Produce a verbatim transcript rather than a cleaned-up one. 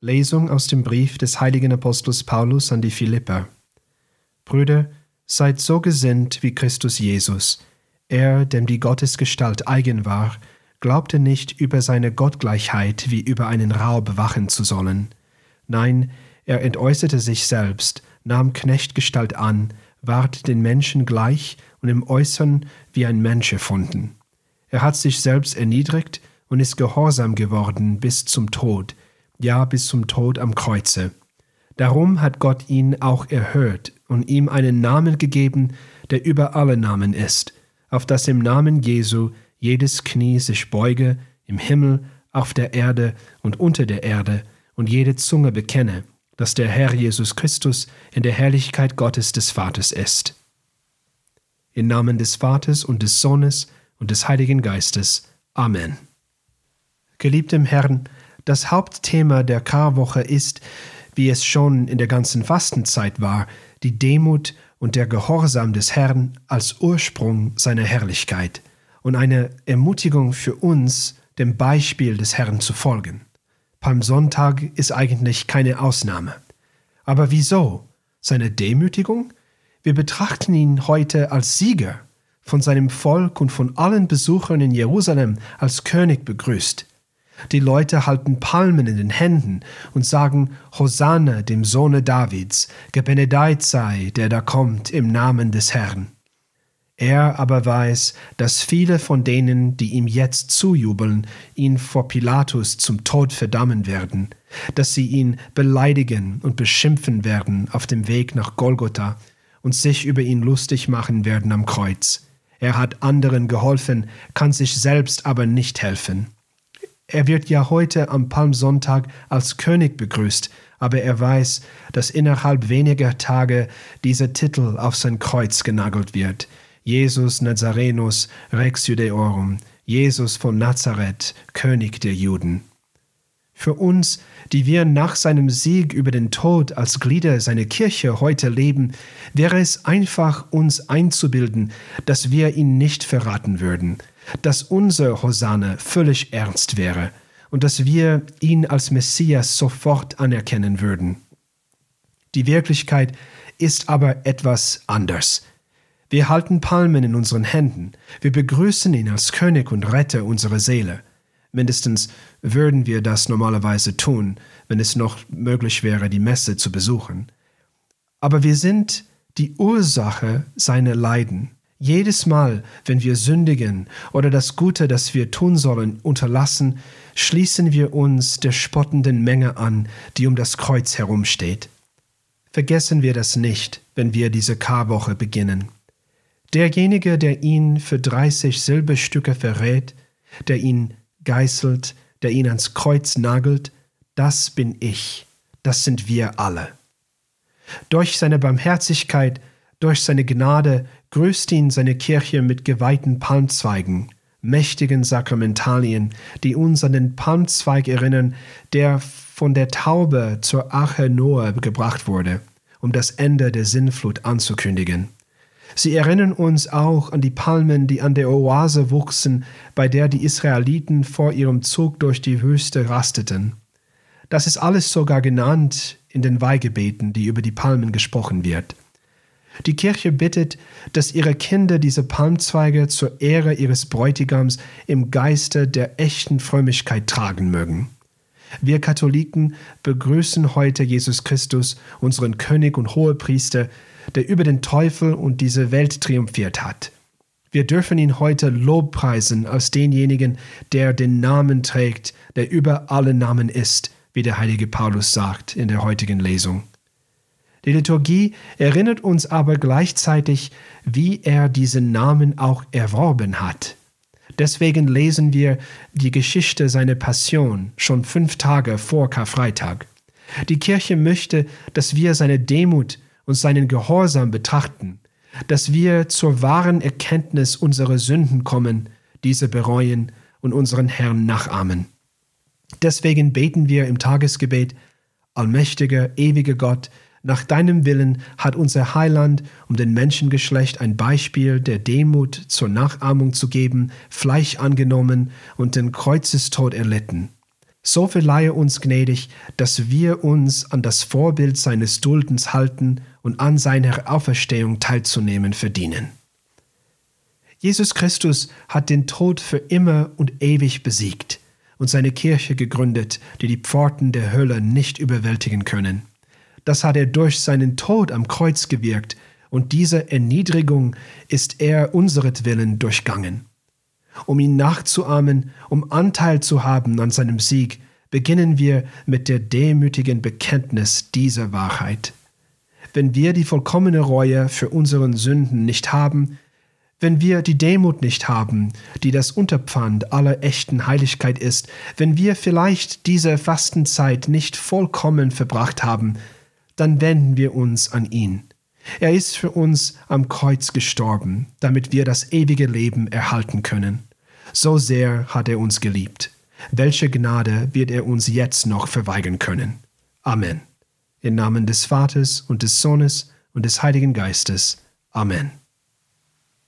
Lesung aus dem Brief des heiligen Apostels Paulus an die Philipper. Brüder, seid so gesinnt wie Christus Jesus. Er, dem die Gottesgestalt eigen war, glaubte nicht über seine Gottgleichheit wie über einen Raub wachen zu sollen. Nein, er entäußerte sich selbst, nahm Knechtgestalt an, ward den Menschen gleich und im Äußern wie ein Mensch erfunden. Er hat sich selbst erniedrigt und ist gehorsam geworden bis zum Tod, ja bis zum Tod am Kreuze. Darum hat Gott ihn auch erhört und ihm einen Namen gegeben, der über alle Namen ist, auf dass im Namen Jesu jedes Knie sich beuge, im Himmel, auf der Erde und unter der Erde, und jede Zunge bekenne, dass der Herr Jesus Christus in der Herrlichkeit Gottes des Vaters ist. Im Namen des Vaters und des Sohnes und des Heiligen Geistes. Amen. Geliebtem Herrn, das Hauptthema der Karwoche ist, wie es schon in der ganzen Fastenzeit war, die Demut und der Gehorsam des Herrn als Ursprung seiner Herrlichkeit und eine Ermutigung für uns, dem Beispiel des Herrn zu folgen. Palmsonntag ist eigentlich keine Ausnahme. Aber wieso? Seine Demütigung? Wir betrachten ihn heute als Sieger, von seinem Volk und von allen Besuchern in Jerusalem als König begrüßt. Die Leute halten Palmen in den Händen und sagen, Hosanna dem Sohne Davids, gebenedeit sei, der da kommt im Namen des Herrn. Er aber weiß, dass viele von denen, die ihm jetzt zujubeln, ihn vor Pilatus zum Tod verdammen werden, dass sie ihn beleidigen und beschimpfen werden auf dem Weg nach Golgotha und sich über ihn lustig machen werden am Kreuz. Er hat anderen geholfen, kann sich selbst aber nicht helfen. Er wird ja heute am Palmsonntag als König begrüßt, aber er weiß, dass innerhalb weniger Tage dieser Titel auf sein Kreuz genagelt wird. Jesus Nazarenus Rex Judaeorum, Jesus von Nazareth, König der Juden. Für uns, die wir nach seinem Sieg über den Tod als Glieder seiner Kirche heute leben, wäre es einfach, uns einzubilden, dass wir ihn nicht verraten würden, dass unser Hosanna völlig ernst wäre und dass wir ihn als Messias sofort anerkennen würden. Die Wirklichkeit ist aber etwas anders. Wir halten Palmen in unseren Händen, wir begrüßen ihn als König und Retter unserer Seele. Mindestens würden wir das normalerweise tun, wenn es noch möglich wäre, die Messe zu besuchen. Aber wir sind die Ursache seiner Leiden. Jedes Mal, wenn wir sündigen oder das Gute, das wir tun sollen, unterlassen, schließen wir uns der spottenden Menge an, die um das Kreuz herumsteht. Vergessen wir das nicht, wenn wir diese Karwoche beginnen. Derjenige, der ihn für dreißig Silberstücke verrät, der ihn geißelt, der ihn ans Kreuz nagelt, das bin ich, das sind wir alle. Durch seine Barmherzigkeit, durch seine Gnade grüßt ihn seine Kirche mit geweihten Palmzweigen, mächtigen Sakramentalien, die uns an den Palmzweig erinnern, der von der Taube zur Arche Noah gebracht wurde, um das Ende der Sintflut anzukündigen. Sie erinnern uns auch an die Palmen, die an der Oase wuchsen, bei der die Israeliten vor ihrem Zug durch die Wüste rasteten. Das ist alles sogar genannt in den Weihgebeten, die über die Palmen gesprochen wird. Die Kirche bittet, dass ihre Kinder diese Palmzweige zur Ehre ihres Bräutigams im Geiste der echten Frömmigkeit tragen mögen. Wir Katholiken begrüßen heute Jesus Christus, unseren König und Hohepriester, der über den Teufel und diese Welt triumphiert hat. Wir dürfen ihn heute lobpreisen als denjenigen, der den Namen trägt, der über alle Namen ist, wie der heilige Paulus sagt in der heutigen Lesung. Die Liturgie erinnert uns aber gleichzeitig, wie er diesen Namen auch erworben hat. Deswegen lesen wir die Geschichte seiner Passion schon fünf Tage vor Karfreitag. Die Kirche möchte, dass wir seine Demut und seinen Gehorsam betrachten, dass wir zur wahren Erkenntnis unserer Sünden kommen, diese bereuen und unseren Herrn nachahmen. Deswegen beten wir im Tagesgebet: Allmächtiger, ewiger Gott, nach deinem Willen hat unser Heiland, um dem Menschengeschlecht ein Beispiel der Demut zur Nachahmung zu geben, Fleisch angenommen und den Kreuzestod erlitten. So verleihe uns gnädig, dass wir uns an das Vorbild seines Duldens halten und an seiner Auferstehung teilzunehmen verdienen. Jesus Christus hat den Tod für immer und ewig besiegt und seine Kirche gegründet, die die Pforten der Hölle nicht überwältigen können. Das hat er durch seinen Tod am Kreuz gewirkt, und diese Erniedrigung ist er unseretwillen durchgangen. Um ihn nachzuahmen, um Anteil zu haben an seinem Sieg, beginnen wir mit der demütigen Bekenntnis dieser Wahrheit. Wenn wir die vollkommene Reue für unseren Sünden nicht haben, wenn wir die Demut nicht haben, die das Unterpfand aller echten Heiligkeit ist, wenn wir vielleicht diese Fastenzeit nicht vollkommen verbracht haben, dann wenden wir uns an ihn. Er ist für uns am Kreuz gestorben, damit wir das ewige Leben erhalten können. So sehr hat er uns geliebt. Welche Gnade wird er uns jetzt noch verweigern können? Amen. Im Namen des Vaters und des Sohnes und des Heiligen Geistes. Amen.